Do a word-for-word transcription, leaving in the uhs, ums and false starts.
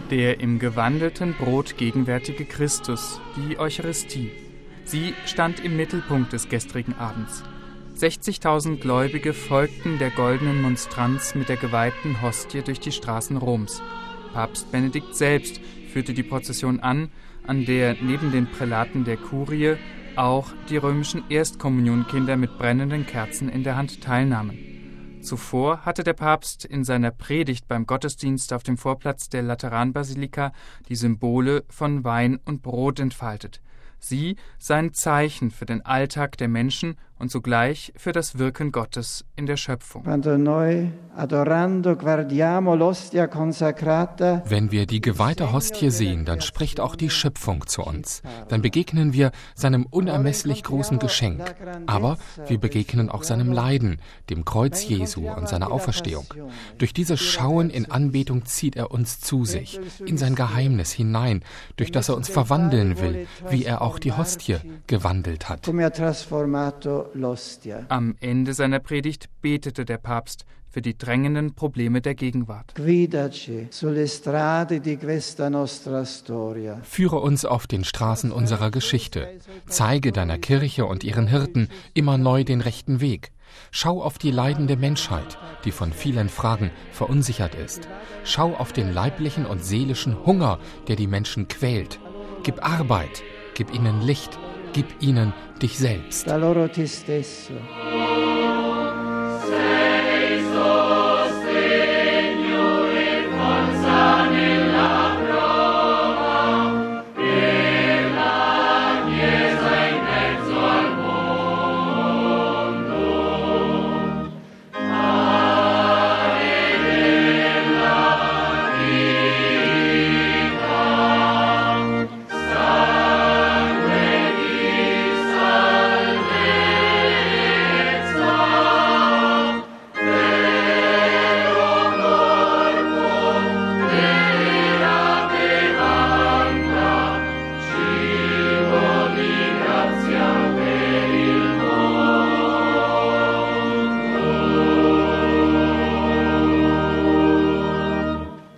Der im gewandelten Brot gegenwärtige Christus, die Eucharistie. Sie stand im Mittelpunkt des gestrigen Abends. sechzigtausend Gläubige folgten der goldenen Monstranz mit der geweihten Hostie durch die Straßen Roms. Papst Benedikt selbst führte die Prozession an, an der neben den Prälaten der Kurie auch die römischen Erstkommunionkinder mit brennenden Kerzen in der Hand teilnahmen. Zuvor hatte der Papst in seiner Predigt beim Gottesdienst auf dem Vorplatz der Lateranbasilika die Symbole von Wein und Brot entfaltet. Sie seien Zeichen für den Alltag der Menschen und zugleich für das Wirken Gottes in der Schöpfung. Wenn wir die geweihte Hostie sehen, dann spricht auch die Schöpfung zu uns. Dann begegnen wir seinem unermesslich großen Geschenk. Aber wir begegnen auch seinem Leiden, dem Kreuz Jesu und seiner Auferstehung. Durch dieses Schauen in Anbetung zieht er uns zu sich, in sein Geheimnis hinein, durch das er uns verwandeln will, wie er auch die Hostie gewandelt hat. Am Ende seiner Predigt betete der Papst für die drängenden Probleme der Gegenwart. Führe uns auf den Straßen unserer Geschichte. Zeige deiner Kirche und ihren Hirten immer neu den rechten Weg. Schau auf die leidende Menschheit, die von vielen Fragen verunsichert ist. Schau auf den leiblichen und seelischen Hunger, der die Menschen quält. Gib Arbeit, gib ihnen Licht, gib ihnen dich selbst. Da loro te stesso.